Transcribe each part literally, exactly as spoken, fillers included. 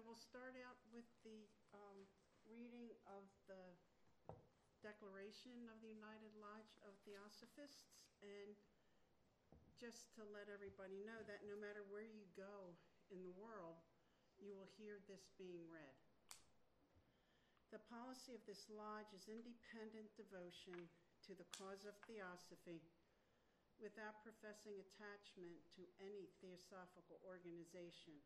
will start out with the um, reading of the Declaration of the United Lodge of Theosophists, and just to let everybody know that no matter where you go in the world, you will hear this being read. The policy of this lodge is independent devotion to the cause of theosophy without professing attachment to any theosophical organization.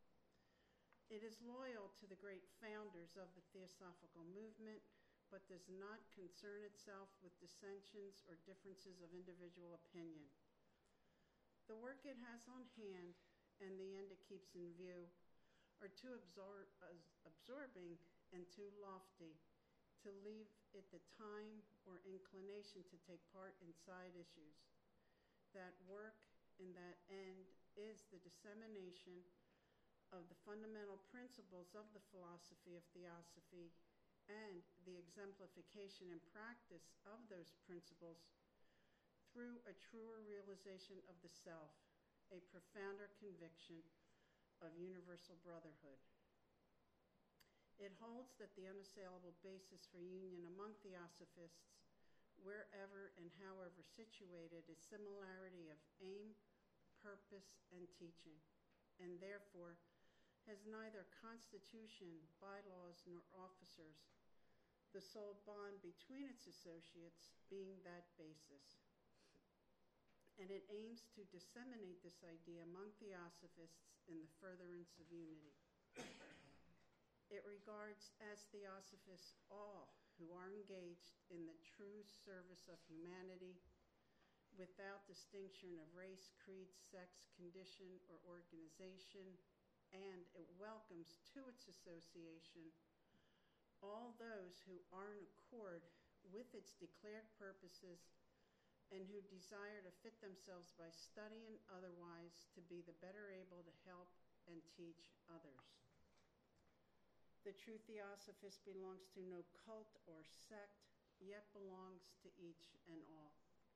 It is loyal to the great founders of the theosophical movement, but does not concern itself with dissensions or differences of individual opinion. The work it has on hand and the end it keeps in view are too absor- absorbing and too lofty to leave it the time or inclination to take part in side issues. That work and that end is the dissemination of the fundamental principles of the philosophy of theosophy and the exemplification and practice of those principles through a truer realization of the self, a profounder conviction of universal brotherhood. It holds that the unassailable basis for union among theosophists, wherever and however situated, is similarity of aim, purpose, and teaching, and therefore has neither constitution, bylaws, nor officers, the sole bond between its associates being that basis. And it aims to disseminate this idea among theosophists in the furtherance of unity. It regards as theosophists all who are engaged in the true service of humanity without distinction of race, creed, sex, condition, or organization, and it welcomes to its association all those who are in accord with its declared purposes and who desire to fit themselves by study and otherwise to be the better able to help and teach others. The true theosophist belongs to no cult or sect, yet belongs to each and all.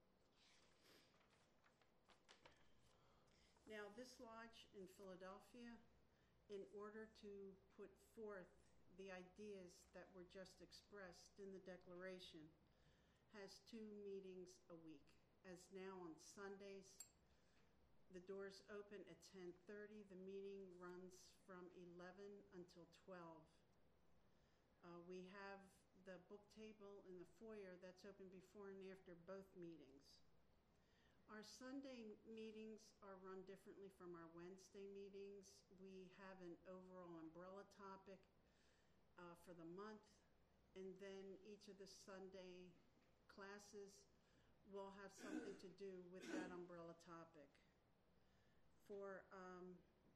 Now, this lodge in Philadelphia, in order to put forth the ideas that were just expressed in the Declaration, has two meetings a week. As now on Sundays, the doors open at ten thirty. The meeting runs from eleven until twelve. Uh, we have the book table in the foyer that's open before and after both meetings. Our Sunday meetings are run differently from our Wednesday meetings. We have an overall umbrella topic uh, for the month, and then each of the Sunday classes will have something to do with that umbrella topic. For um,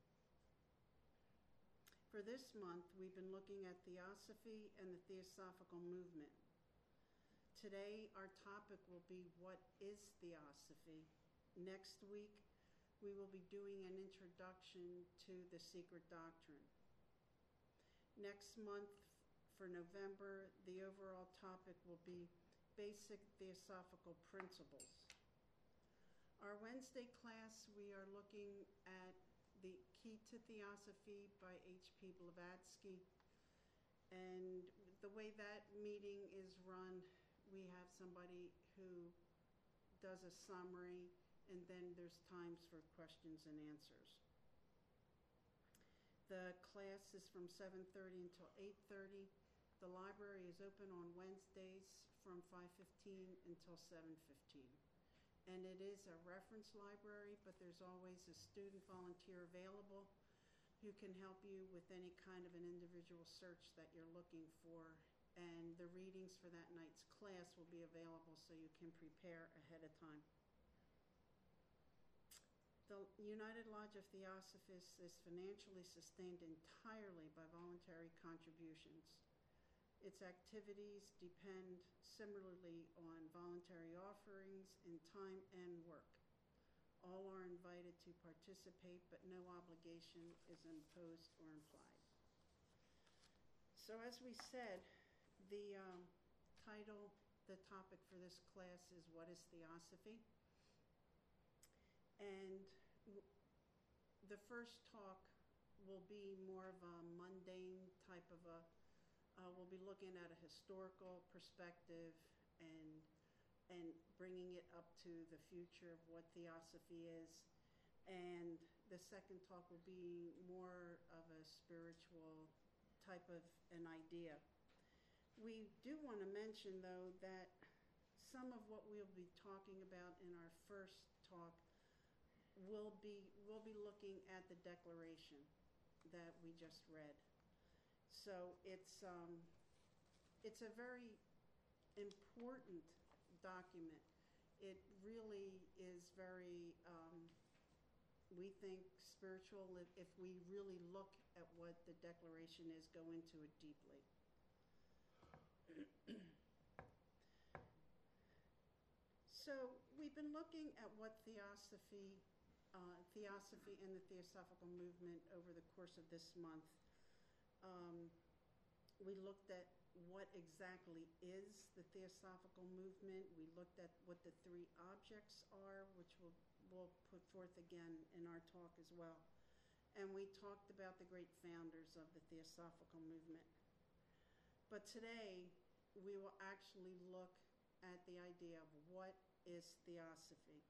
for this month, we've been looking at theosophy and the theosophical movement. Today, our topic will be what is theosophy. Next week, we will be doing an introduction to the secret doctrine. Next month, for November, the overall topic will be basic theosophical principles. Our Wednesday class, we are looking at the Key to Theosophy by H P Blavatsky. And the way that meeting is run, we have somebody who does a summary, and then there's times for questions and answers. The class is from seven thirty until eight thirty. The library is open on Wednesdays from five fifteen until seven fifteen. And it is a reference library, but there's always a student volunteer available who can help you with any kind of an individual search that you're looking for. And the readings for that night's class will be available so you can prepare ahead of time. The United Lodge of Theosophists is financially sustained entirely by voluntary contributions. Its activities depend similarly on voluntary offerings in time and work. All are invited to participate, but no obligation is imposed or implied. So as we said, the um, title, the topic for this class is What is Theosophy? And w- the first talk will be more of a mundane type of a, uh, we'll be looking at a historical perspective and and bringing it up to the future of what theosophy is. And the second talk will be more of a spiritual type of an idea. We do want to mention, though, that some of what we'll be talking about in our first talk will be we'll be looking at the declaration that we just read. So it's um, it's a very important document. It really is very, um, we think, spiritual if, if we really look at what the declaration is, go into it deeply. So we've been looking at what theosophy, uh, theosophy and the Theosophical movement over the course of this month. Um, we looked at what exactly is the Theosophical movement. We looked at what the three objects are, which we'll, we'll put forth again in our talk as well. And we talked about the great founders of the Theosophical movement. But today, we will actually look at the idea of what is theosophy.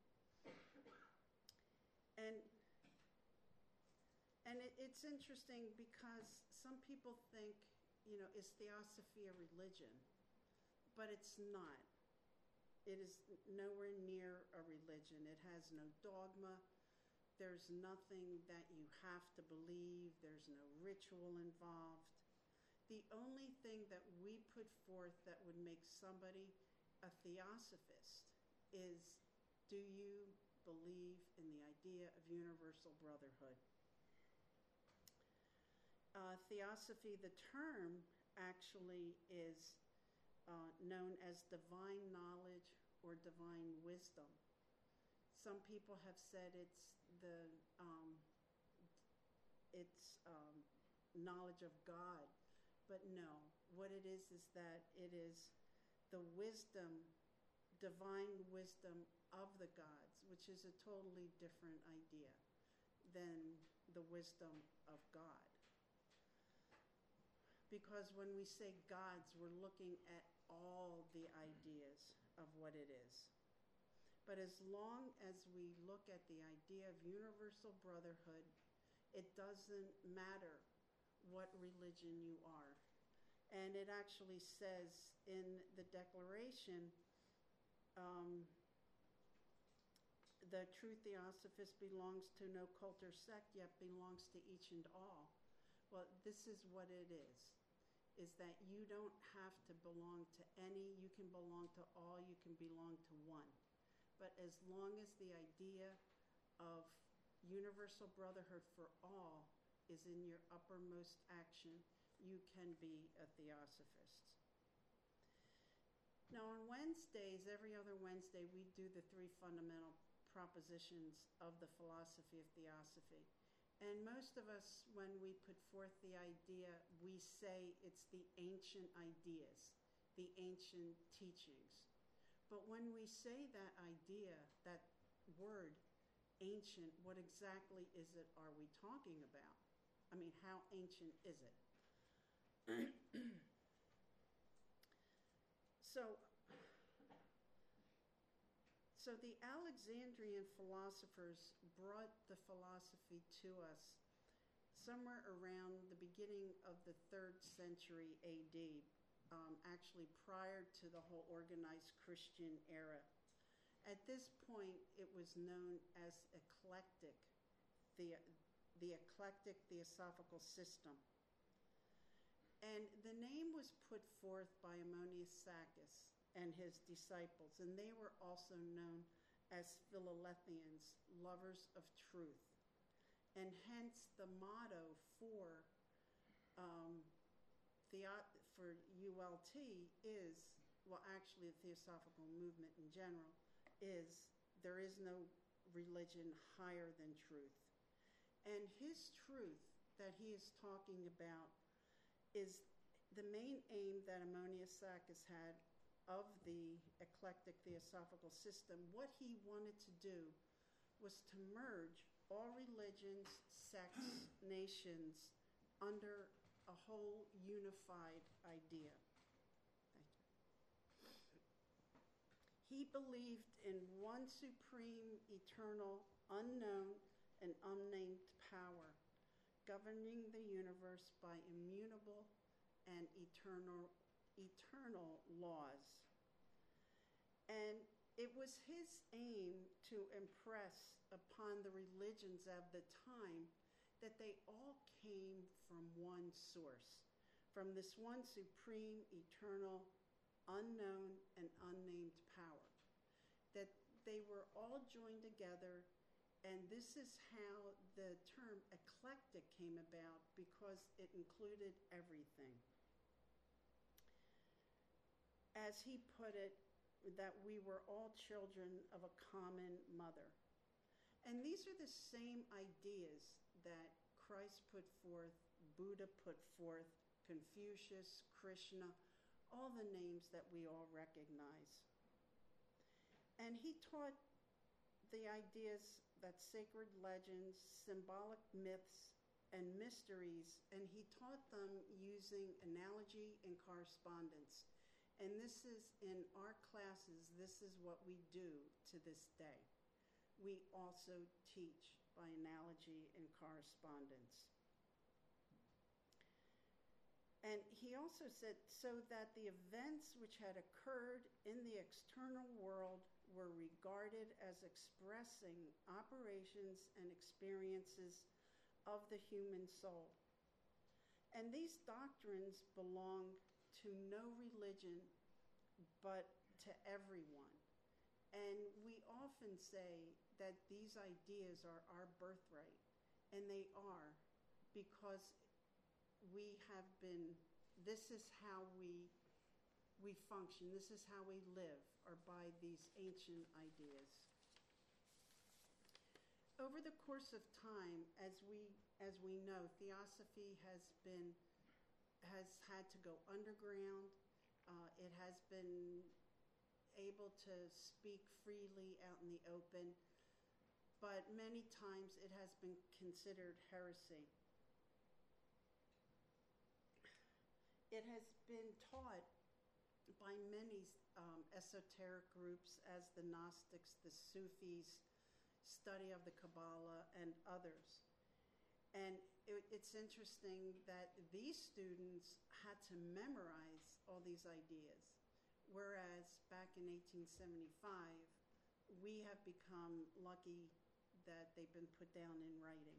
And, and it, it's interesting because some people think, you know, is theosophy a religion? But it's not. It is nowhere near a religion. It has no dogma. There's nothing that you have to believe. There's no ritual involved. The only thing that we put forth that would make somebody a theosophist is, do you believe in the idea of universal brotherhood? Uh, theosophy, the term actually is uh, known as divine knowledge or divine wisdom. Some people have said it's the um, it's um, knowledge of God, but no. What it is is that it is the wisdom, divine wisdom of the gods, which is a totally different idea than the wisdom of God. Because when we say gods, we're looking at all the ideas of what it is. But as long as we look at the idea of universal brotherhood, it doesn't matter what religion you are. And it actually says in the declaration, um, the true theosophist belongs to no cult or sect, yet belongs to each and all. Well, this is what it is, is that you don't have to belong to any, you can belong to all, you can belong to one. But as long as the idea of universal brotherhood for all is in your uppermost action, you can be a theosophist. Now on Wednesdays, every other Wednesday, we do the three fundamental propositions of the philosophy of theosophy. And most of us, when we put forth the idea, we say it's the ancient ideas, the ancient teachings. But when we say that idea, that word, ancient, what exactly is it are we talking about? I mean, how ancient is it? so, so the Alexandrian philosophers brought the philosophy to us somewhere around the beginning of the third century A D, um, actually prior to the whole organized Christian era. At this point, it was known as eclectic, the, the eclectic theosophical system. And the name was put forth by Ammonius Saccas and his disciples, and they were also known as Philalethians, lovers of truth. And hence the motto for um, theo- for U L T is, well, actually the Theosophical movement in general, is there is no religion higher than truth. And his truth that he is talking about is the main aim that Ammonius Saccas had of the eclectic theosophical system. What he wanted to do was to merge all religions, sects, nations under a whole unified idea. Thank you. He believed in one supreme, eternal, unknown, and unnamed power, governing the universe by immutable and eternal, eternal laws. And it was his aim to impress upon the religions of the time that they all came from one source, from this one supreme, eternal, unknown, and unnamed power. That they were all joined together, and this is how the term eclectic came about, because it included everything. As he put it, that we were all children of a common mother. And these are the same ideas that Christ put forth, Buddha put forth, Confucius, Krishna, all the names that we all recognize. And he taught the ideas that sacred legends, symbolic myths, and mysteries, and he taught them using analogy and correspondence. And this is, in our classes, this is what we do to this day. We also teach by analogy and correspondence. And he also said, so that the events which had occurred in the external world were regarded as expressing operations and experiences of the human soul. And these doctrines belong to no religion, but to everyone. And we often say that these ideas are our birthright, and they are, because we have been, this is how we, we function, this is how we live, are by these ancient ideas. Over the course of time, as we, as we know, theosophy has been has had to go underground. Uh, it has been able to speak freely out in the open, but many times it has been considered heresy. It has been taught by many um, esoteric groups as the Gnostics, the Sufis, study of the Kabbalah, and others. And it, it's interesting that these students had to memorize all these ideas, whereas back in eighteen seventy-five, we have become lucky that they've been put down in writing.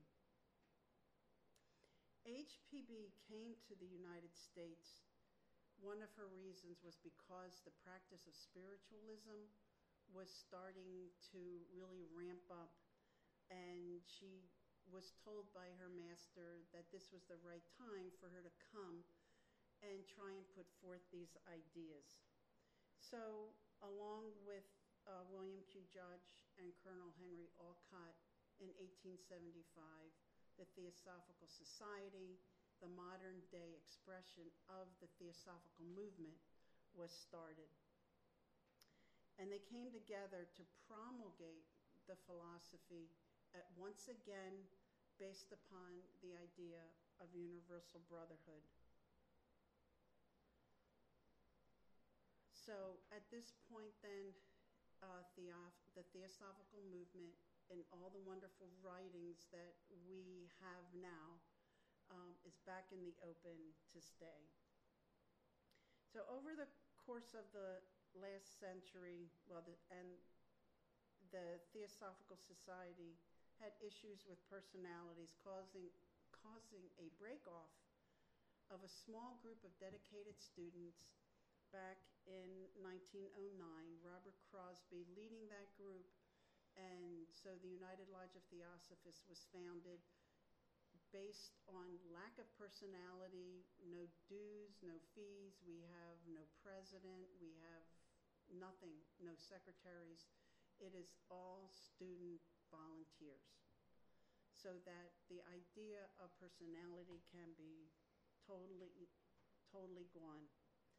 H P B came to the United States. One of her reasons was because the practice of spiritualism was starting to really ramp up, and she was told by her master that this was the right time for her to come and try and put forth these ideas. So, along with uh, William Q. Judge and Colonel Henry Olcott in eighteen seventy-five, the Theosophical Society, the modern day expression of the Theosophical movement, was started. And they came together to promulgate the philosophy at, once again, based upon the idea of universal brotherhood. So at this point then, uh, Theof- the Theosophical movement and all the wonderful writings that we have now um, is back in the open to stay. So over the course of the last century, well, the, and the Theosophical Society had issues with personalities causing, causing a break-off of a small group of dedicated students back in nineteen oh nine, Robert Crosby leading that group, and so the United Lodge of Theosophists was founded based on lack of personality, no dues, no fees, we have no president, we have nothing, no secretaries. It is all student volunteers, so that the idea of personality can be totally, totally gone.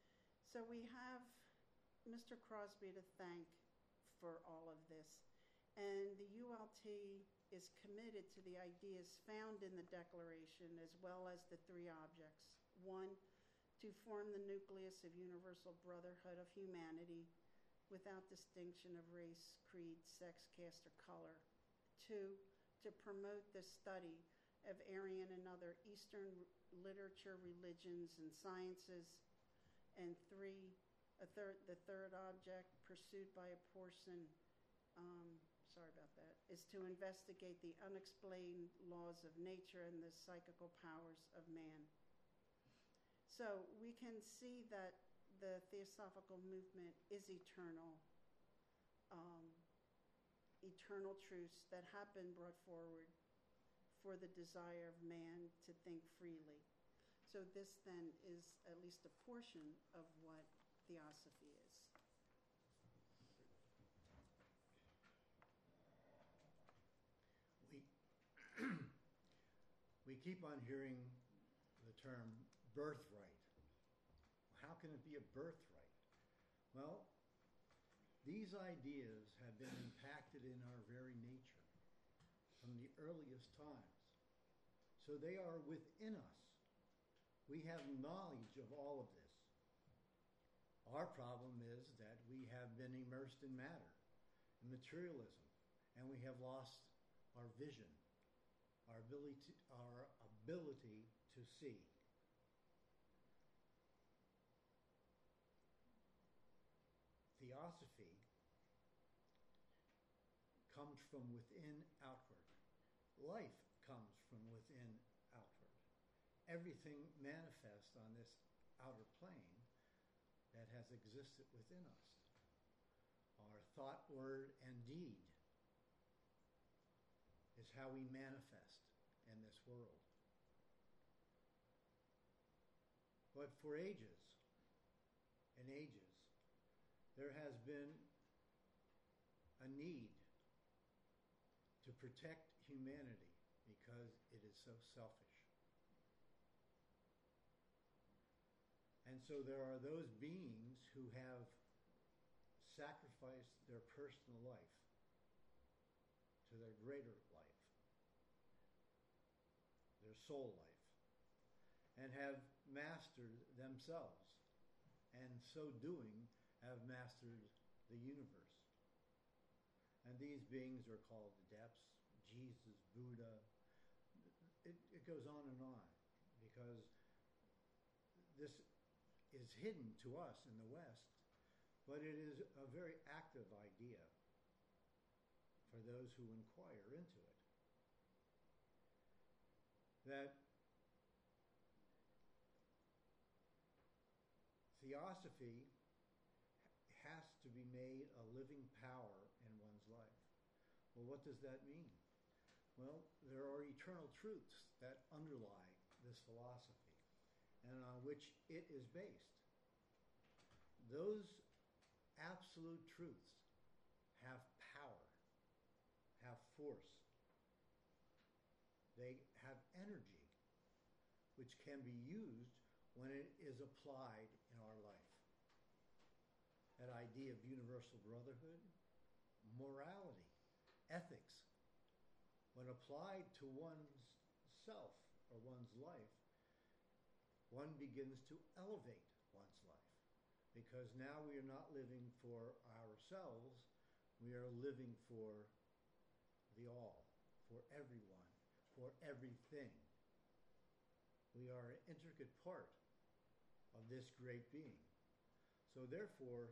So we have Mister Crosby to thank for all of this. And the U L T is committed to the ideas found in the Declaration as well as the three objects. One, to form the nucleus of universal brotherhood of humanity without distinction of race, creed, sex, caste, or color. Two, to promote the study of Aryan and other Eastern literature, religions, and sciences. And three, a third, the third object pursued by a portion, um, sorry about that, is to investigate the unexplained laws of nature and the psychical powers of man. So we can see that the Theosophical movement is eternal, um, eternal truths that have been brought forward for the desire of man to think freely. So this then is at least a portion of what Theosophy is. We, we keep on hearing the term birthright. How can it be a birthright? Well, these ideas have been impacted in our very nature from the earliest times. So they are within us. We have knowledge of all of this. Our problem is that we have been immersed in matter, in materialism, and we have lost our vision, our ability to, our ability to see. Theosophy comes from within outward. Life comes from within outward. Everything manifests on this outer plane that has existed within us. Our thought, word, and deed is how we manifest in this world. But for ages and ages, there has been a need to protect humanity because it is so selfish. And so there are those beings who have sacrificed their personal life to their greater life, their soul life, and have mastered themselves, and so doing have mastered the universe. And these beings are called adepts, Jesus, Buddha. It, it goes on and on, because this is hidden to us in the West, but it is a very active idea for those who inquire into it. That Theosophy has to be made a living power in one's life. Well, what does that mean? Well, there are eternal truths that underlie this philosophy and on which it is based. Those absolute truths have power, have force. They have energy, which can be used when it is applied in our life. That idea of universal brotherhood, morality, ethics, when applied to one's self or one's life, one begins to elevate one's life. Because now we are not living for ourselves, we are living for the all, for everyone, for everything. We are an intricate part of this great being. So therefore,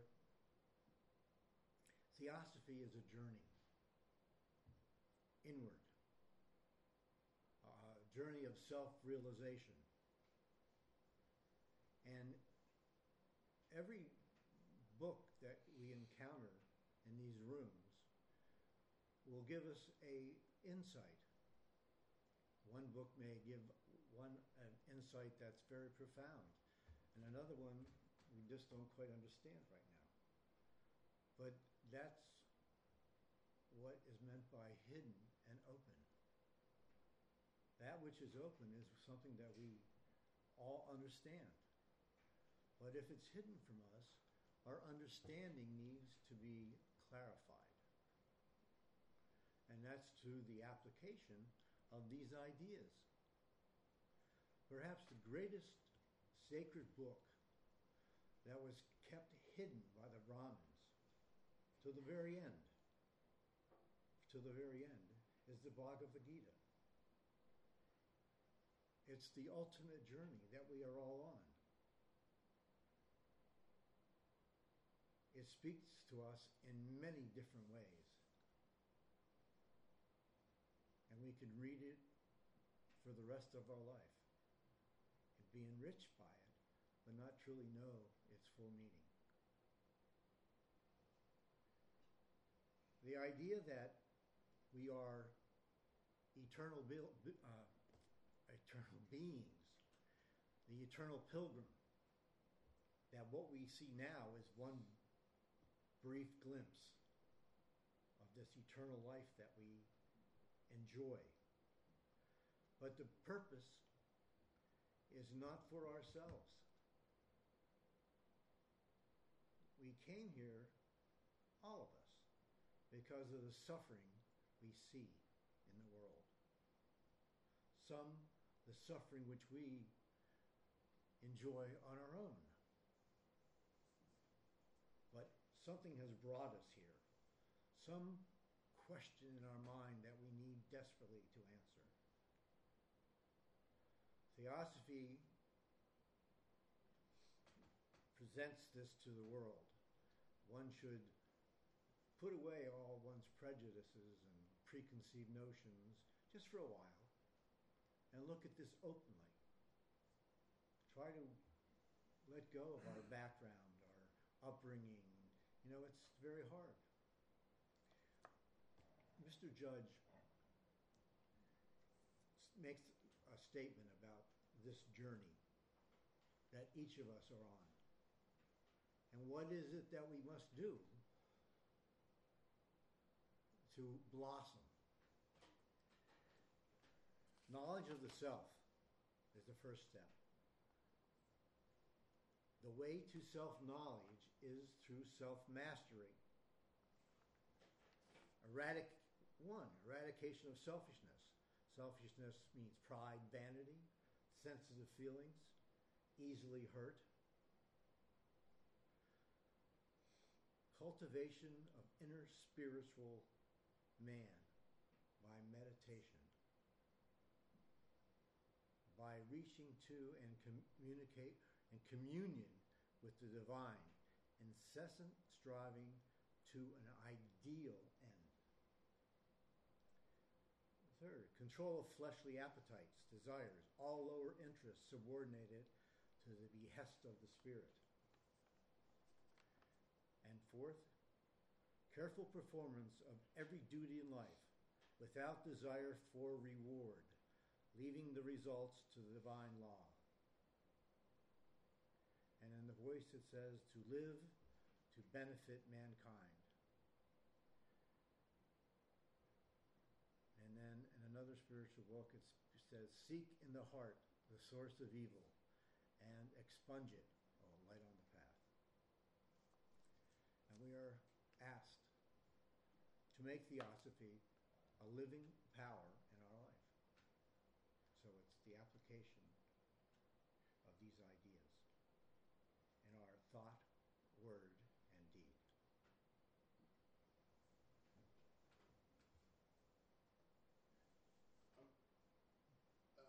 Theosophy is a journey inward, a journey of self-realization. And every book that we encounter in these rooms will give us a insight. One book may give one an insight that's very profound, and another one we just don't quite understand right now. But that's what is meant by hidden and open. That which is open is something that we all understand. But if it's hidden from us, our understanding needs to be clarified. that's through the application of these ideas. Perhaps the greatest sacred book that was kept hidden by the Brahmins to the very end, to the very end, is the Bhagavad Gita. It's the ultimate journey that we are all on. It speaks to us in many different ways. And we can read it for the rest of our life and be enriched by it, but not truly know its full meaning. The idea that we are eternal, uh, eternal beings, the eternal pilgrim, that what we see now is one brief glimpse of this eternal life that we enjoy. But the purpose is not for ourselves. We came here, all of us, because of the suffering we see in the world. Some, the suffering which we enjoy on our own. But something has brought us here. Some question in our mind that we need desperately to answer. Theosophy presents this to the world. One should put away all one's prejudices and preconceived notions just for a while and look at this openly. Try to let go of our background, our upbringing. You know, it's very hard. Mister Judge makes a statement about this journey that each of us are on. And what is it that we must do to blossom? Knowledge of the self is the first step. The way to self-knowledge is through self-mastery. Eradic- one, eradication of selfishness. Selfishness means pride, vanity, sensitive feelings, easily hurt. Cultivation of inner spiritual man by meditation. By reaching to and communicate and communion with the divine, incessant striving to an ideal end. Third, control of fleshly appetites, desires, all lower interests subordinated to the behest of the spirit. And fourth, careful performance of every duty in life without desire for reward, leaving the results to the divine law. And in the voice it says, to live to benefit mankind. And then in another spiritual book it says, seek in the heart the source of evil and expunge it, oh, light on the path. And we are asked to make theosophy a living power in our life. So it's the application of these ideas in our thought, word, and deed. Um, uh,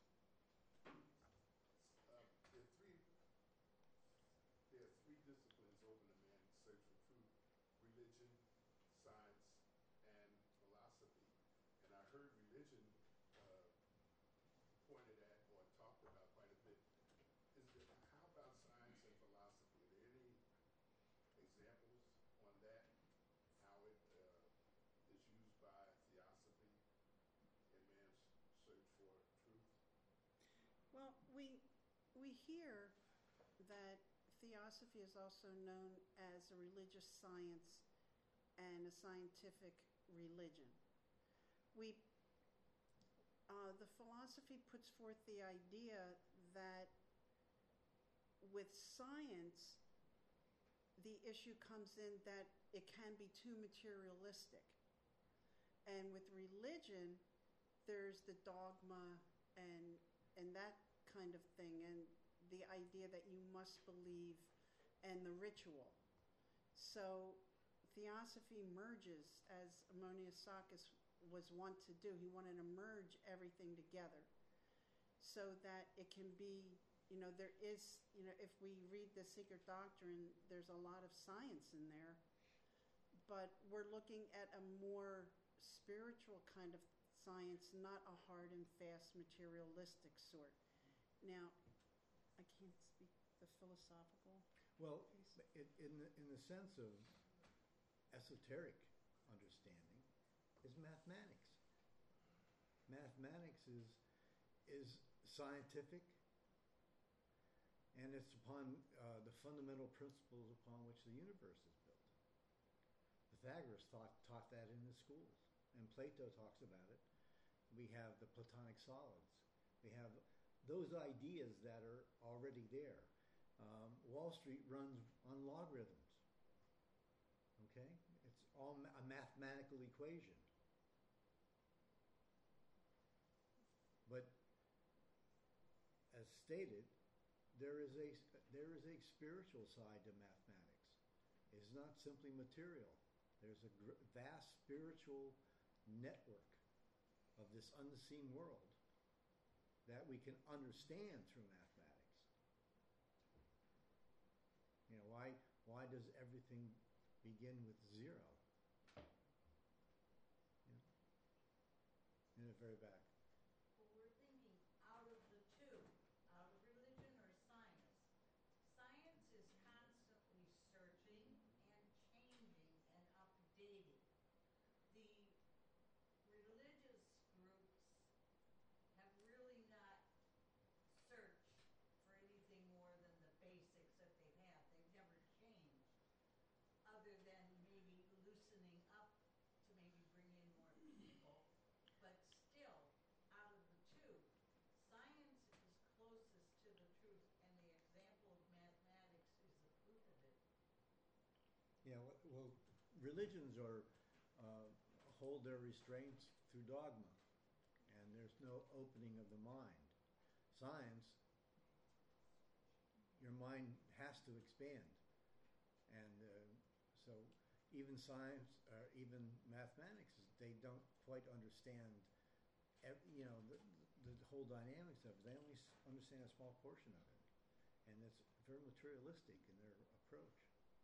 uh, there are three. There are three disciplines open to man's search for truth: religion, science, and philosophy. And I heard religion uh, pointed at or talked about quite a bit. Is there, how about science and philosophy? Are there any examples on that? How it uh, is used by theosophy in man's search for truth? Well, we, we hear that theosophy is also known as a religious science and a scientific religion. We, uh, the philosophy puts forth the idea that with science, the issue comes in that it can be too materialistic. And with religion, there's the dogma and and that kind of thing, and the idea that you must believe, and the ritual. So theosophy merges, as Ammonius was wont to do. He wanted to merge everything together so that it can be, you know, there is, you know, if we read the Secret Doctrine, there's a lot of science in there, but we're looking at a more spiritual kind of science, not a hard and fast materialistic sort. Now, I can't speak the philosophical Well, piece. in, in, the, in the sense of esoteric understanding, is mathematics. Mathematics is is scientific, and it's upon uh, the fundamental principles upon which the universe is built. Pythagoras taught, taught that in his schools, and Plato talks about it. We have the Platonic solids. We have those ideas that are already there. Um, Wall Street runs on logarithms. Okay? It's all ma- a mathematical equation. But as stated, there is a there is a spiritual side to mathematics. It's not simply material. There's a gr- vast spiritual network of this unseen world that we can understand through mathematics. You know, why why does everything begin with zero? You know? In the very back. Well, we're thinking out of the two, out of religion or science. Science is constantly searching and changing and updating. The religious groups have really not searched for anything more than the basics that they've had. They've never changed, other than maybe loosening up to maybe bring in more people. But still, out of the two, science is closest to the truth, and the example of mathematics is the proof of it. Yeah, well, well religions are uh, hold their restraints through dogma, and there's no opening of the mind. Science, your mind has to expand, and uh, so even science, or even mathematics, they don't quite understand, ev- you know, the, the whole dynamics of it. They only s- understand a small portion of it, and it's very materialistic in their approach.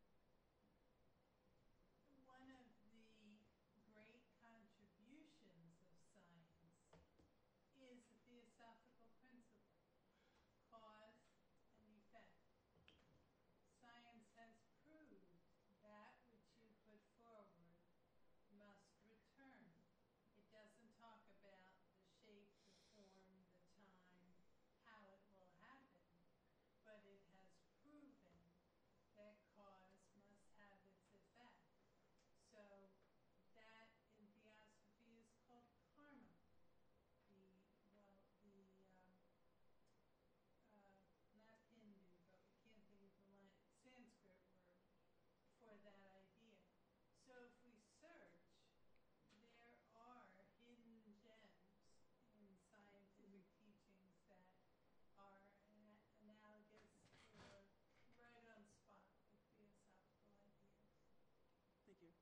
One of the great contributions of science is the theosophical principle, cause and effect. Science has proved that which you put forward must return. It doesn't talk about the shape, the form, the time, how it will happen, but it has proven that cause must have its effect. So that in theosophy is called karma. The well, the um, uh, not Hindu, but we can't think of the line, Sanskrit word for that idea. So if we search, there are hidden gems in scientific teachings that are ana- analogous or right on spot with theosophical ideas. Thank you.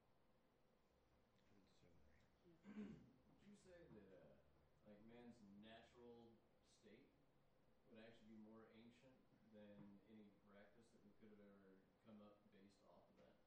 Would you say that uh, like man's natural state would actually be more ancient than any practice that we could have ever come up based off of that?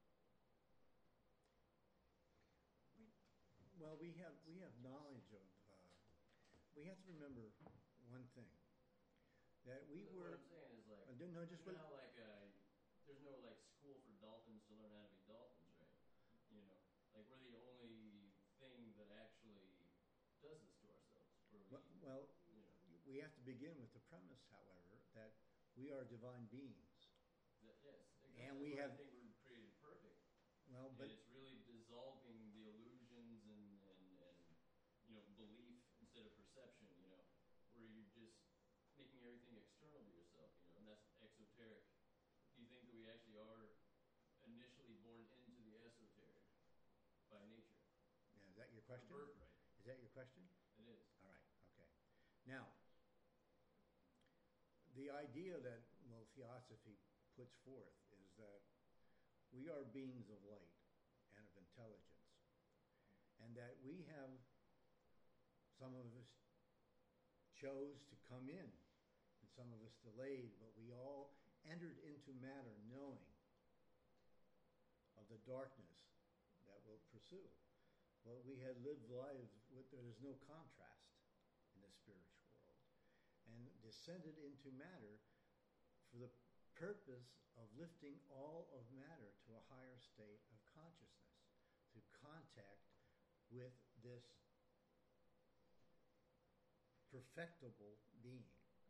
Well, we have we have knowledge of. Uh, we have to remember one thing, that we But were. what I'm saying is like, Uh, no, just you what- know how like uh, there's no like school for dolphins to learn how to be dolphins, right? You know, like we're the only thing that actually does this to ourselves. Where we, Well, well, you know, we have to begin with the premise, however, that we are divine beings. that, yes, And that's we why have- I think we're created perfect. Well, but And it's really dissolving the illusions and, and, and, you know, belief instead of perception, you know, where you're just making everything external to yourself, you know, and that's exoteric. Do you think that we actually are initially born into the esoteric by nature? yeah, is that your your question? A birthright. Is that your question? It is. All right, okay. Now, the idea that, well, theosophy puts forth is that we are beings of light and of intelligence, and that we have, some of us chose to come in, and some of us delayed, but we all entered into matter knowing of the darkness that will pursue. But we had lived lives with, there is no contrast in the spiritual world, and descended into matter for the purpose of lifting all of matter to a higher state of consciousness, to contact with this perfectible being,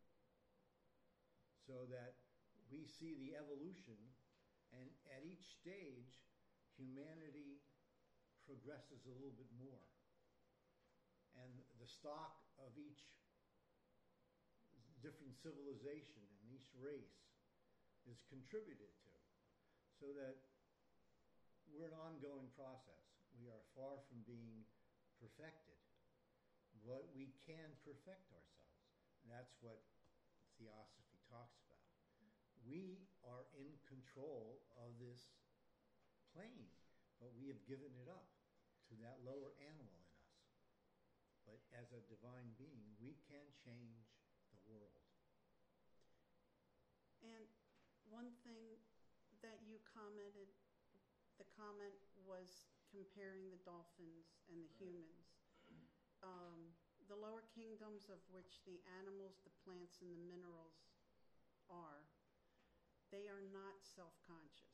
so that we see the evolution, and at each stage humanity progresses a little bit more, and the stock of each different civilization and each race is contributed to, so that we're an ongoing process. We are far from being perfected, but we can perfect ourselves, and that's what theosophy talks about. We are in control of this plane, but we have given it up to that lower animal in us. But as a divine being, we can change the world. And one thing that you commented, the comment was comparing the dolphins and the Right. humans. Um, the lower kingdoms, of which the animals, the plants, and the minerals are, they are not self-conscious.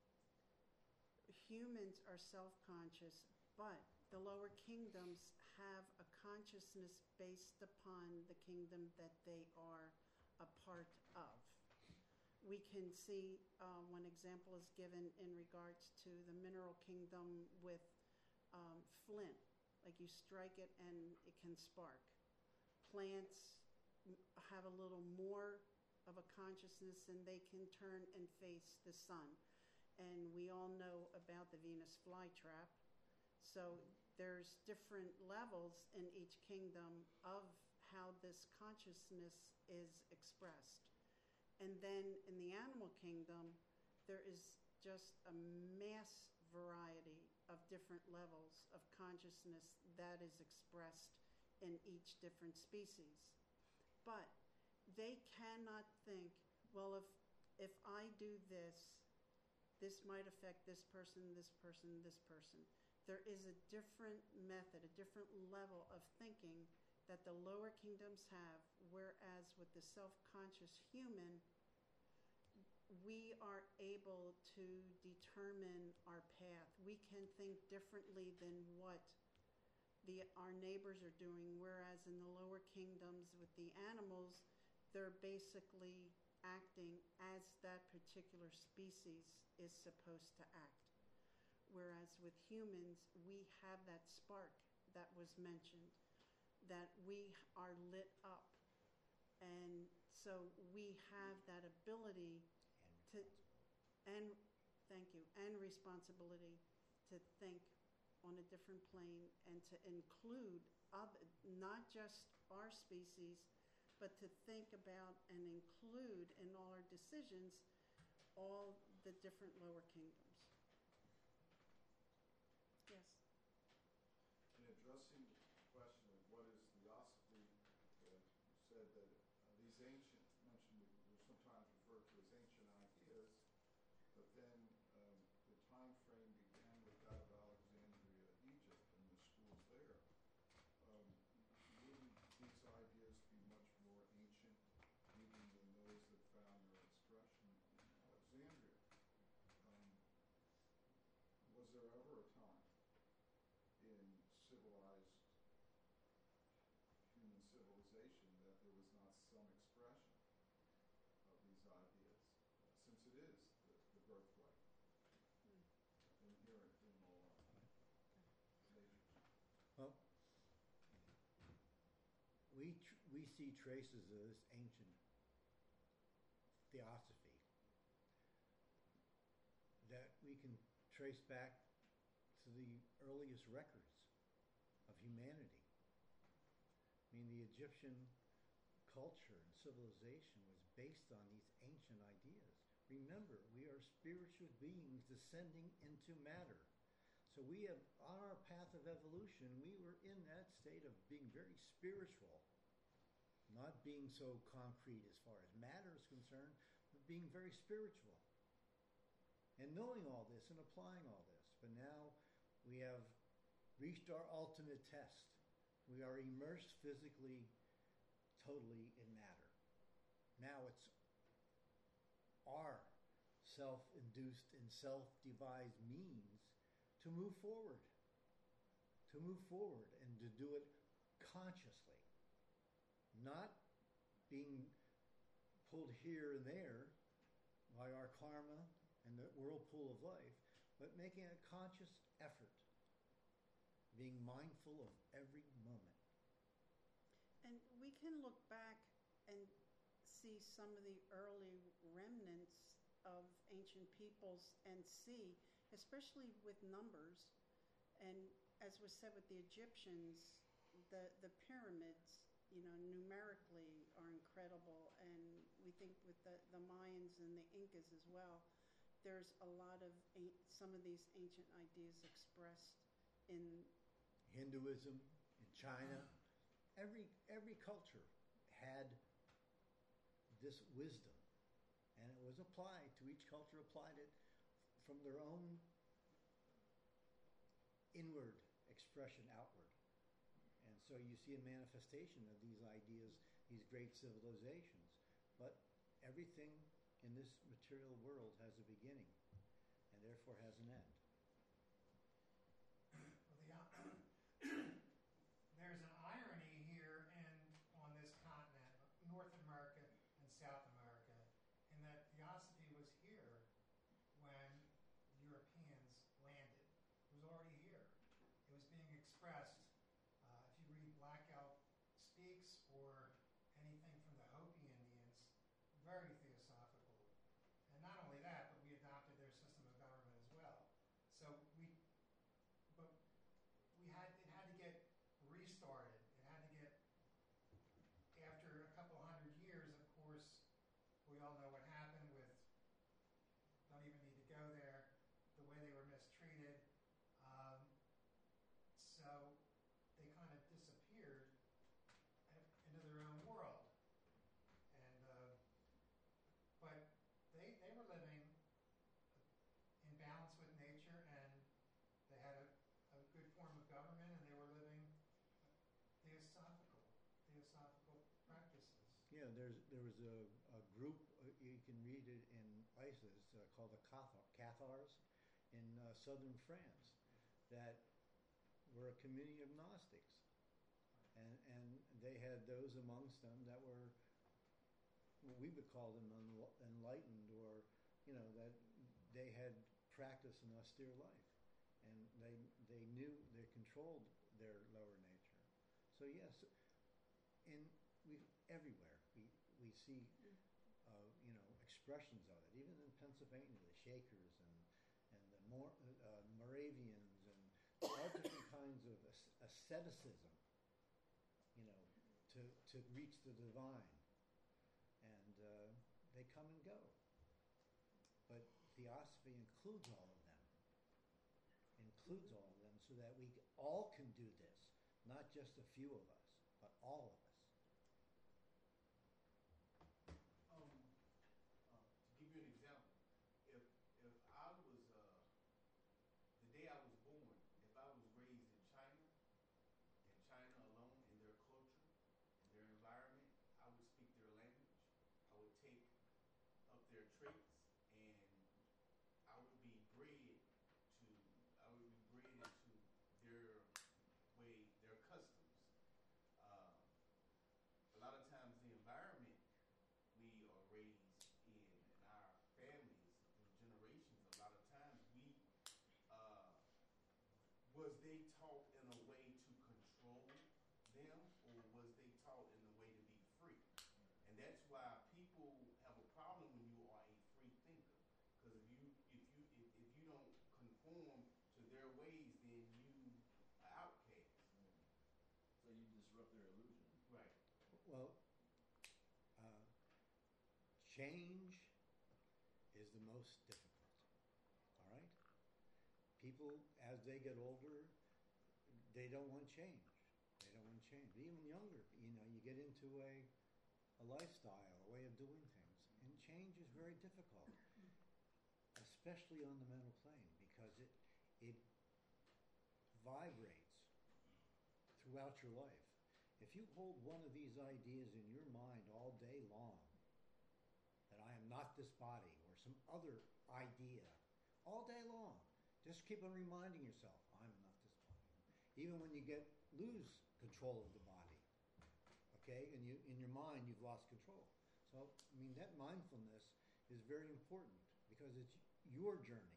Humans are self-conscious, but the lower kingdoms have a consciousness based upon the kingdom that they are a part of. We can see uh, one example is given in regards to the mineral kingdom with um, flint. Like you strike it and it can spark. Plants m- have a little more of a consciousness, and they can turn and face the sun. And we all know about the Venus flytrap. So there's different levels in each kingdom of how this consciousness is expressed. And then in the animal kingdom, there is just a mass variety of different levels of consciousness that is expressed in each different species. But they cannot think, well, if if I do this, this might affect this person, this person, this person. There is a different method, a different level of thinking that the lower kingdoms have, whereas with the self-conscious human, we are able to determine our path. We can think differently than what the our neighbors are doing, whereas in the lower kingdoms with the animals, they're basically acting as that particular species is supposed to act. Whereas with humans, we have that spark that was mentioned, that we are lit up. And so we have that ability to, and thank you, and responsibility to think on a different plane and to include other, not just our species, but to think about and include in all our decisions all the different lower kingdoms. Yes. In addressing the question of what is theosophy, uh, you said that uh, these ancient, mentioned, they're sometimes referred to as ancient ideas, but then um, the time frame began with that of Alexandria, Egypt, and the schools there. Um, wouldn't these ideas be much more ancient even than those that found their expression in Alexandria? Um, was there ever a time in civilized human civilization that there was not some expression of these ideas, uh, since it is the, the birthright Mm. inherent in all our natures? Well, we tr- we see traces of this ancient theosophy that we can trace back to the earliest records humanity. I mean, the Egyptian culture and civilization was based on these ancient ideas. Remember, we are spiritual beings descending into matter. So we have, on our path of evolution, we were in that state of being very spiritual, not being so concrete as far as matter is concerned, but being very spiritual. And knowing all this and applying all this. But now we have reached our ultimate test. We are immersed physically, totally in matter. Now it's our self-induced and self-devised means to move forward. To move forward and to do it consciously. Not being pulled here and there by our karma and the whirlpool of life, but making a conscious effort, being mindful of every moment. And we can look back and see some of the early remnants of ancient peoples and see, especially with numbers, and as was said with the Egyptians, the, the pyramids, you know, numerically are incredible, and we think with the, the Mayans and the Incas as well, there's a lot of a- some of these ancient ideas expressed in Hinduism, in China, every every culture had this wisdom, and it was applied to each culture, applied it from their own inward expression outward. And so you see a manifestation of these ideas, these great civilizations. But everything in this material world has a beginning, and therefore has an end. Well, the, uh, there's an irony here in on this continent, North America and South America, in that Theosophy was here when Europeans landed. It was already here. It was being expressed. Uh, if you read Black Elk Speaks or anything from the Hopi Indians, very theosophical. And not only that, but we adopted their system of government as well. So we, but we had, it had to get restarted. It had to get, after a couple hundred years, of course, we all know what happened with, don't even need to go there, the way they were mistreated. Um, so they kind of disappeared into their own world. And, uh, but they, they were living in balance with nature, and they had a, a good form of government, and they were living theosophical, theosophical practices. Yeah, there's there was a, a group, uh, you can read it in ISIS, uh, called the Cathar, Cathars in uh, southern France, that were a community of Gnostics. And, and they had those amongst them that were, what we would call them enl- enlightened, or, you know, that they had practiced an austere life. And they they knew, they controlled their lower nature. So yes, in we everywhere we we see uh, you know, expressions of it. Even in Pennsylvania, the Shakers and and the Mor- uh, Moravians and all different kinds of as- asceticism, you know, to to reach the divine, and uh, they come and go. But Theosophy includes all of them. Includes all of them, so that we all can do this, not just a few of us, but all of us. Um, uh, to give you an example, if if I was uh, the day I was born, if I was raised in China, in China alone, in their culture, in their environment, I would speak their language. I would take up their traits, and I would be bred to. I would be bred into their way, their customs. Uh, a lot of times, the environment we are raised in, and our families through generations, a lot of times we uh, was they taught in a way to control them, or was they taught in a way to be free? And that's why people have a problem when you are a free thinker, because if you if you if, if you don't conform to their ways, then you are outcast. Well, uh, change is the most difficult. All right? People, as they get older, they don't want change. They don't want change. Even younger, you know, you get into a, a lifestyle, a way of doing things, and change is very difficult, especially on the mental plane, because it it vibrates throughout your life. If you hold one of these ideas in your mind all day long, that I am not this body, or some other idea, all day long, just keep on reminding yourself, I'm not this body. Even when you get lose control of the body, okay, and you in your mind you've lost control. So I mean that mindfulness is very important because it's your journey.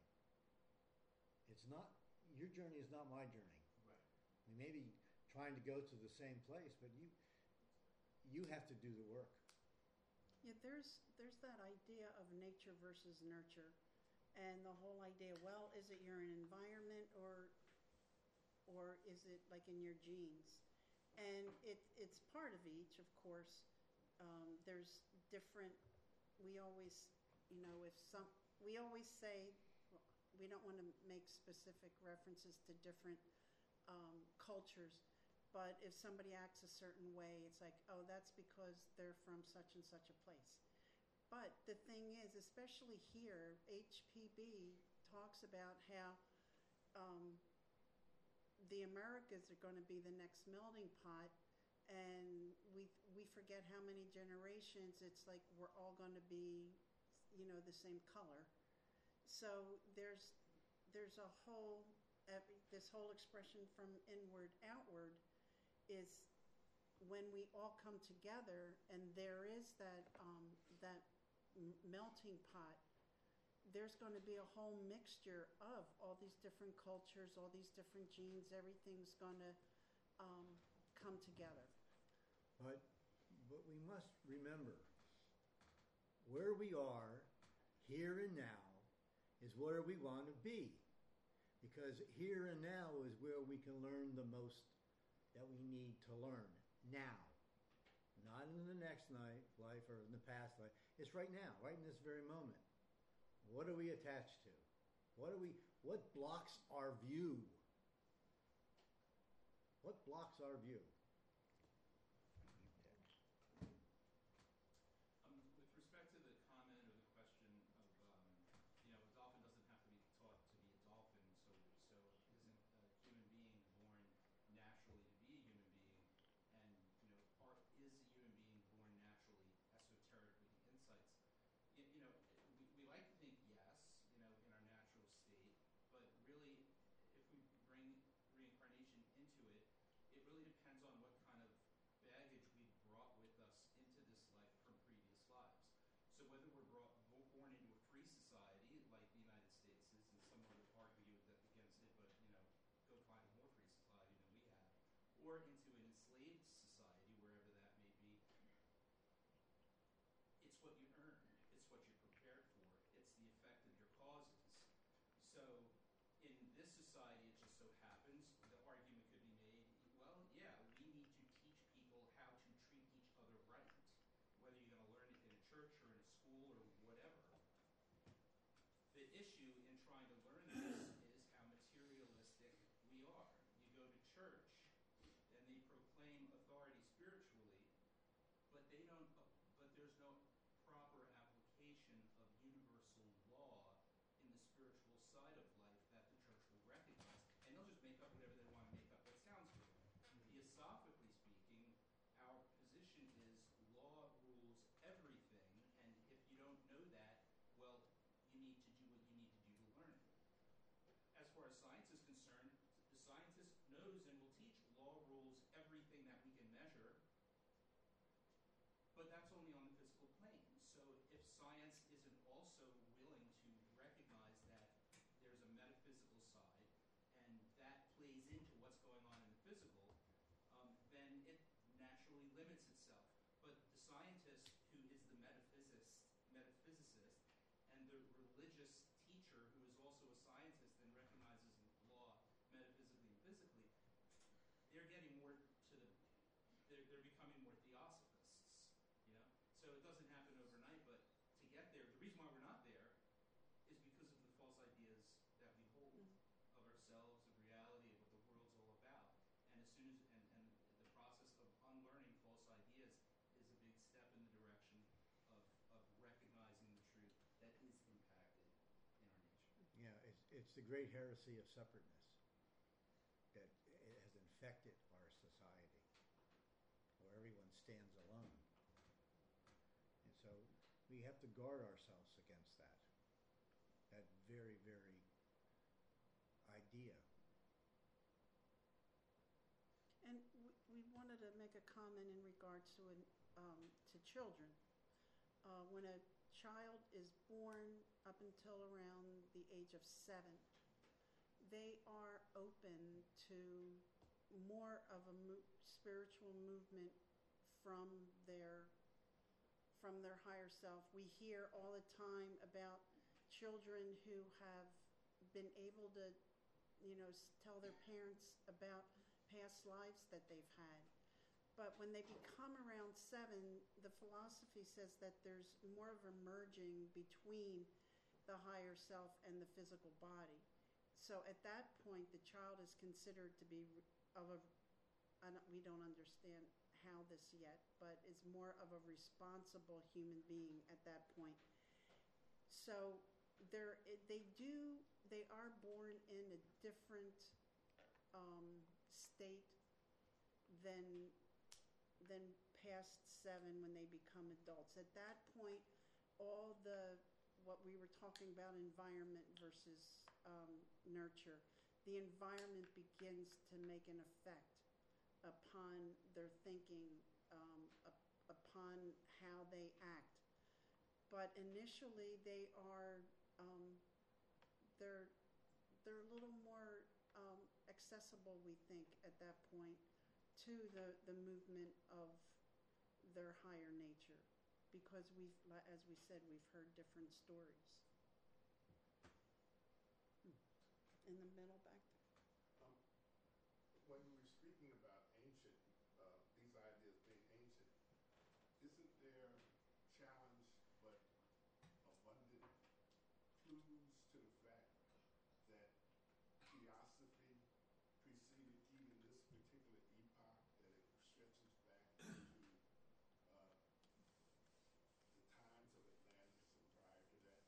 It's not your journey is not my journey. Right. We may be trying to go to the same place, but you you have to do the work. Yeah, there's there's that idea of nature versus nurture, and the whole idea. Well, is it your environment or or is it like in your genes? And it it's part of each, of course. Um, there's different. We always, you know, if some we always say we don't want to make specific references to different um, cultures. But if somebody acts a certain way, it's like, oh, that's because they're from such and such a place. But the thing is, especially here, H P B talks about how um, the Americas are going to be the next melting pot, and we we forget how many generations. It's like we're all going to be, you know, the same color. So there's there's a whole this whole expression from inward outward is when we all come together and there is that um, that m- melting pot. There's going to be a whole mixture of all these different cultures, all these different genes. Everything's going to um, come together. But but we must remember where we are here and now is where we want to be. Because here and now is where we can learn the most that we need to learn now. Not in the next night, life or in the past life. It's right now, right in this very moment. What are we attached to? What are we what blocks our view? What blocks our view? Um, with respect to the comment or the question of, um, you know, a dolphin doesn't have to be taught to be a dolphin, so so isn't a human being born naturally to be a human being, and you know, are, is a human being born naturally esoteric with the insights? You, you know, we, we like to think yes, you know, in our natural state, but really, if we bring reincarnation into it, it really depends on what kind of baggage we brought with us into this life from previous lives. So whether we're brought, born into a free society like the United States is, and someone would argue that against it, but you know, go find a more free society than we have, or into an enslaved society, wherever that may be, it's what you earned, it's what you're prepared for, it's the effect of your causes. So in this society, it just so happens, the argument could be made, well, yeah, we need to teach people how to treat each other right, whether you're going to learn it in a church or in a school or whatever. The issue in trying to learn this is how materialistic we are. You go to church and they proclaim authority spiritually, but they don't. But there's no proper application of universal law in the spiritual side of life that the church will recognize, and they'll just make up whatever they want to make up that sounds good. Theosophically speaking, our position is law rules everything, and if you don't know that, well, you need to do what you need to do to learn it. As far as science is concerned, the scientist knows and will teach law rules everything that we can measure, but that's only on the physical plane. So if science isn't also willing to recognize that there's a metaphysical side, and that plays into what's going on in the physical, um, then it naturally limits itself. But the scientist who is the metaphysicist, metaphysicist and the religious teacher who is also a scientist and recognizes law metaphysically and physically, they're getting more to the, they're, they're becoming more theosophist. it's the great heresy of separateness that i- has infected our society, where everyone stands alone. And so we have to guard ourselves against that, that very, very idea. And we, we wanted to make a comment in regards to, an, um, to children. Uh, when a child is born up until around the age of seven, they are open to more of a mo- spiritual movement from their from their higher self. We hear all the time about children who have been able to, you know, s- tell their parents about past lives that they've had. But when they become around seven, the philosophy says that there's more of a merging between the higher self and the physical body. So at that point, the child is considered to be r- of a, I don't- we don't understand how this yet, but is more of a responsible human being at that point. So they're, it- they do, they are born in a different um, state than than past seven when they become adults. At that point, all the what we were talking about, environment versus um, nurture, the environment begins to make an effect upon their thinking, um, up, upon how they act. But initially, they are um, they're they're a little more um, accessible, we think, at that point, to the, the movement of their higher nature, because we've, li- as we said, we've heard different stories. Hmm. In the middle back there. Um, when we were speaking about ancient, uh, these ideas being ancient, isn't there challenge but abundant clues to the fact that theosophy preceded even this particular epoch, that it stretches back into uh, the times of Atlantis and prior to that?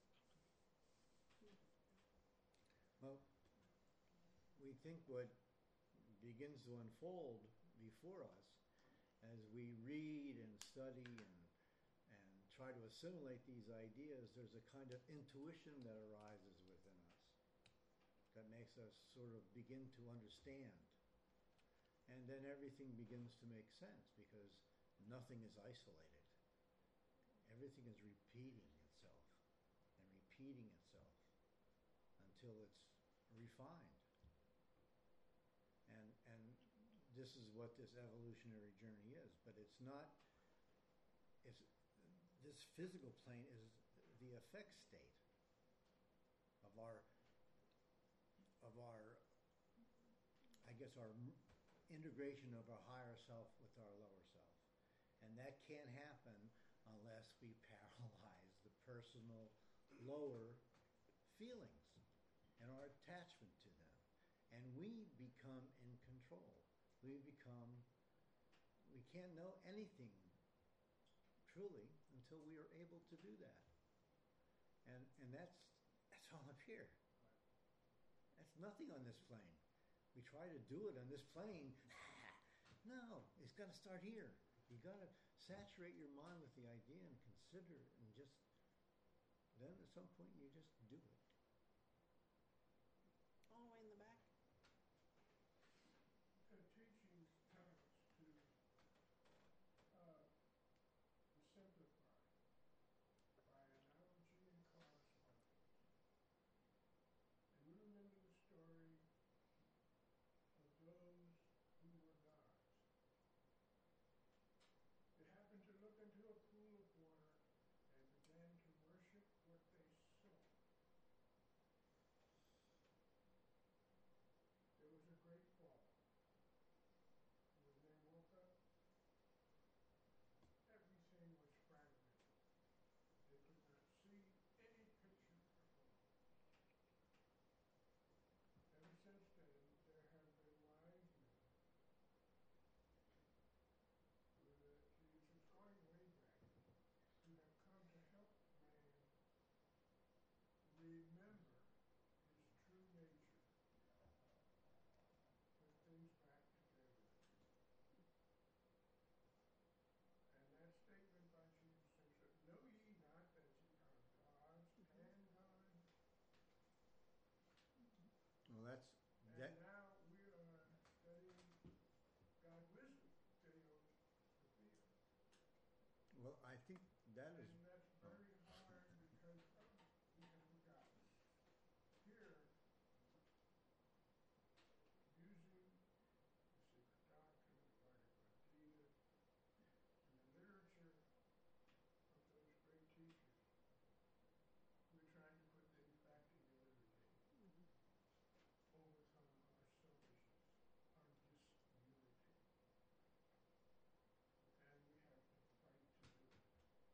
Well, we think what begins to unfold before us as we read and study and, and try to assimilate these ideas, there's a kind of intuition that arises within us that makes us sort of begin to understand. And then everything begins to make sense because nothing is isolated. Everything is repeating itself and repeating itself until it's refined. And and this is what this evolutionary journey is, but it's not it's this physical plane is the effect state of our of our I guess our m- integration of our higher self with our lower self. And that can't happen unless we paralyze the personal lower feelings and our attachment to them. And we become in control. We become, we can't know anything truly until we are able to do that. And and that's that's all up here. That's nothing on this plane. We try to do it on this plane. No, it's got to start here. You got to saturate your mind with the idea and consider it, and just then at some point you just do it. All the way in the back. The teachings tell us to uh, to simplify by analogy and correspondence. And we remember the story of those who were gods. They happened to look into a pool of water and began to worship what they saw. think that is, And that's very hard because of, because we got here, using the secret doctrine, the Bhagavad Gita, and the literature of those great teachers, we're trying to put things back together again. Overcome our selfishness, our disunity. And we have to fight to do it.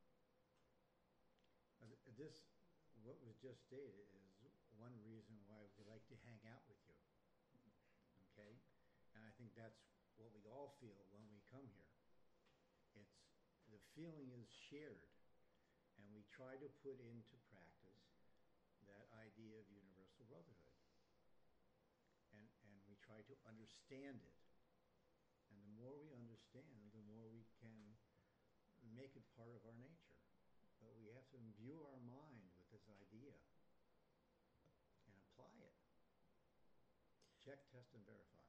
uh, th- this, what was just stated is one reason why we like to hang out with you. Okay? And I think that's what we all feel when we come here. It's, the feeling is shared, and we try to put into practice that idea of universal brotherhood. And, and we try to understand it. And the more we understand, the more we can make it part of our nature. But we have to imbue our mind with this idea and apply it. Check, test, and verify.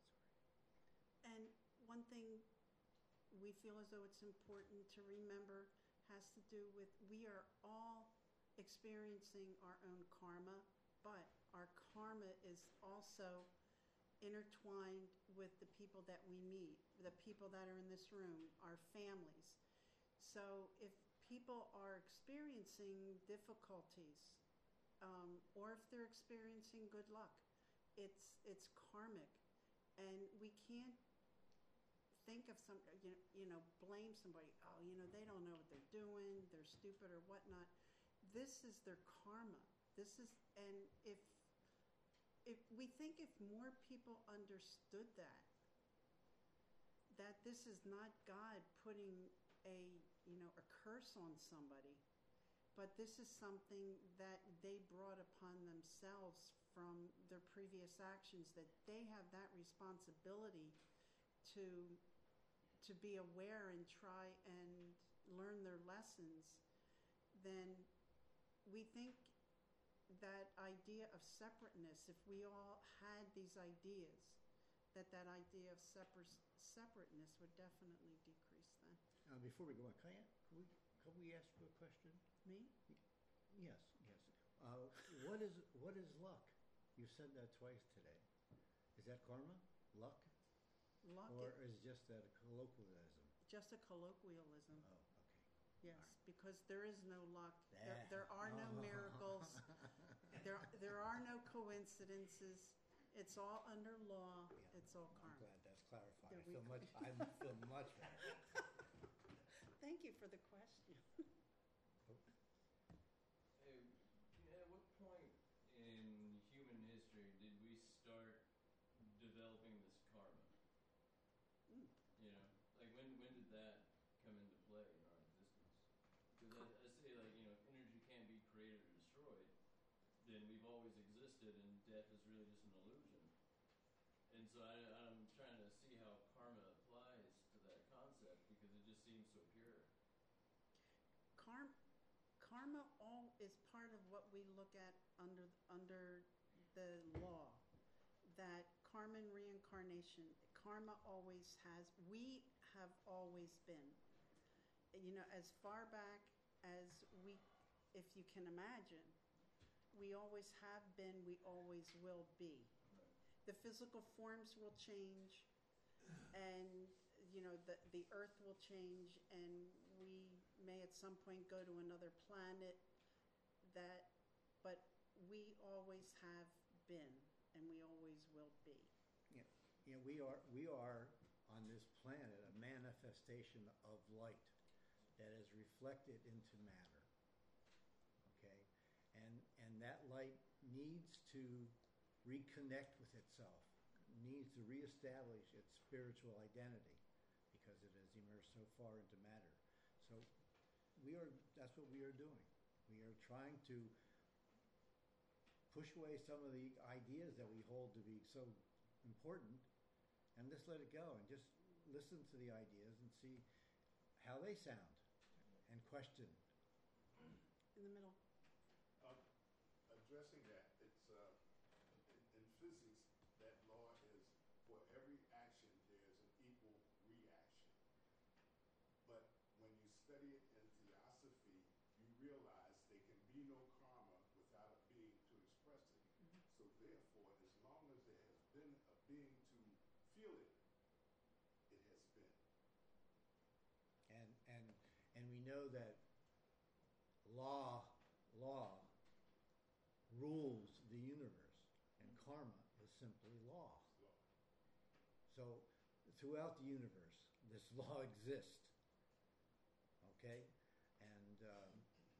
And one thing we feel as though it's important to remember has to do with we are all experiencing our own karma, but our karma is also intertwined with the people that we meet, the people that are in this room, our families. So if people are experiencing difficulties, um, or if they're experiencing good luck, it's it's karmic, and we can't think of some, you know, you know, blame somebody. Oh, you know, they don't know what they're doing. They're stupid or whatnot. This is their karma. This is, and if if we think if more people understood that, that this is not God putting a, you know, a curse on somebody, but this is something that they brought upon themselves from their previous actions, that they have that responsibility to to be aware and try and learn their lessons, then we think that idea of separateness, if we all had these ideas, that that idea of separ- separateness would definitely decrease then. Uh, before we go on, can I, can we, can we ask you a question? Me? Yes, yes. Uh, what is, what is luck? You said that twice today. Is that karma? Luck? Luck Or is is just that a colloquialism? just a colloquialism. Oh, okay. Yes, Alright. because there is no luck. There, That- there are no oh. miracles. There, there are no coincidences. It's all under law. Yeah, It's all I'm karma. glad that's clarified. There I we feel go. much, I feel much better. Thank you for the question. Hey, at what point in human history did we start developing this karma? Mm. You know, like when when did that come into play in our existence? Because I, I say, like, you know, if energy can't be created or destroyed, then we've always existed, and death is really just an illusion. And so I, I'm trying to see how karma applies to that concept, because it just seems so pure. Karma, karma all is part of what we look at under under the law. That karma and reincarnation, karma always has. We have always been. You know, as far back as we, if you can imagine, we always have been. We always will be. Right. The physical forms will change, and you know the the earth will change, and we may at some point go to another planet. That, but we always have been, and we always will be. Yeah, yeah, we are, we are on this planet a manifestation of light that is reflected into matter. Okay? And, and that light needs to reconnect with itself, needs to reestablish its spiritual identity, because it has immersed so far into matter. So we are, that's what we are doing. We are trying to push away some of the ideas that we hold to be so important, and just let it go, and just listen to the ideas and see how they sound, and question. In the middle. Uh, addressing that, it's uh, in, in physics, that law is for every action there's an equal reaction. But when you study it in realize there can be no karma without a being to express it. Mhm. So therefore, as long as there has been a being to feel it, it has been. And, and, and we know that law, law rules the universe, and karma is simply law. Law. So throughout the universe, this law exists. Okay, and um,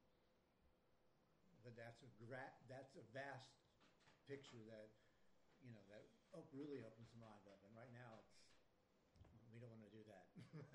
but that's a gra- that's a vast picture that you know that op- really opens the mind up. And right now, it's we don't want to do that.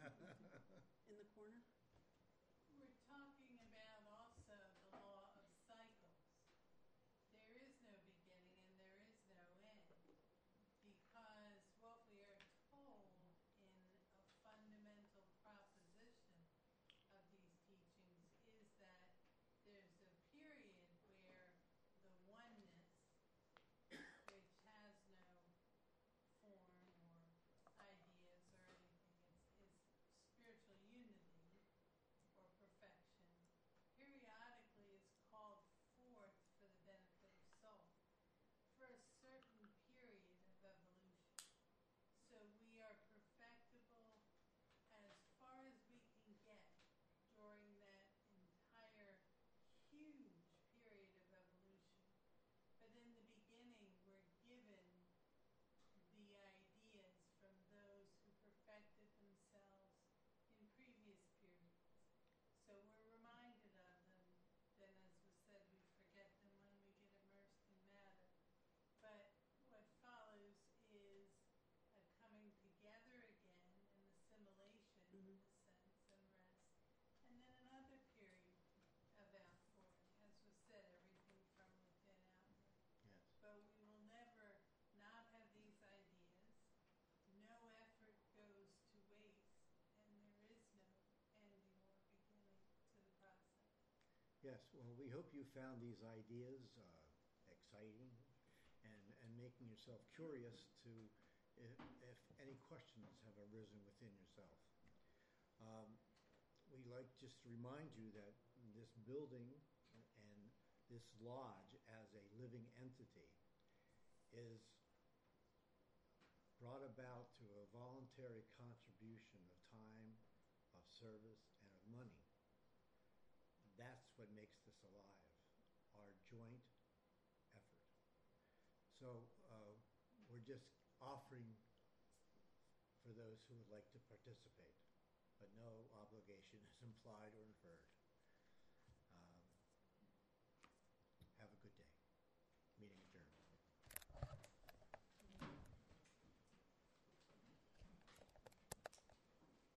In the corner? We're talking about also the law of cycles. There is no beginning and there is no end, because what we are told in a fundamental proposition of these teachings is that there's a period where the oneness, which has no form or ideas or anything, it's, is spiritual unity or perfection, periodically is called forth for the benefit of soul for a certain period of evolution. So we are perfectible as far as we can get during that entire huge period of evolution. But in the beginning, we're given the ideas from those who perfected themselves in previous periods. So we're reminded of them. Then, as was said, we forget them when we get immersed in matter. But what follows is a coming together again and assimilation, Mhm. in a sense, and rest. And then another period of outpouring. As was said, everything from within outward. Yes. But we will never not have these ideas. No effort goes to waste, and there is no ending or beginning to the process. Yes, well, we hope you found these ideas uh, exciting and, and making yourself curious to if, if any questions have arisen within yourself. Um, we like just to remind you that this building and this lodge as a living entity is brought about through a voluntary contribution of time, of service, and of money. That's what makes this alive, our joint effort. So uh, we're just offering for those who would like to participate, but no obligation is implied or inferred.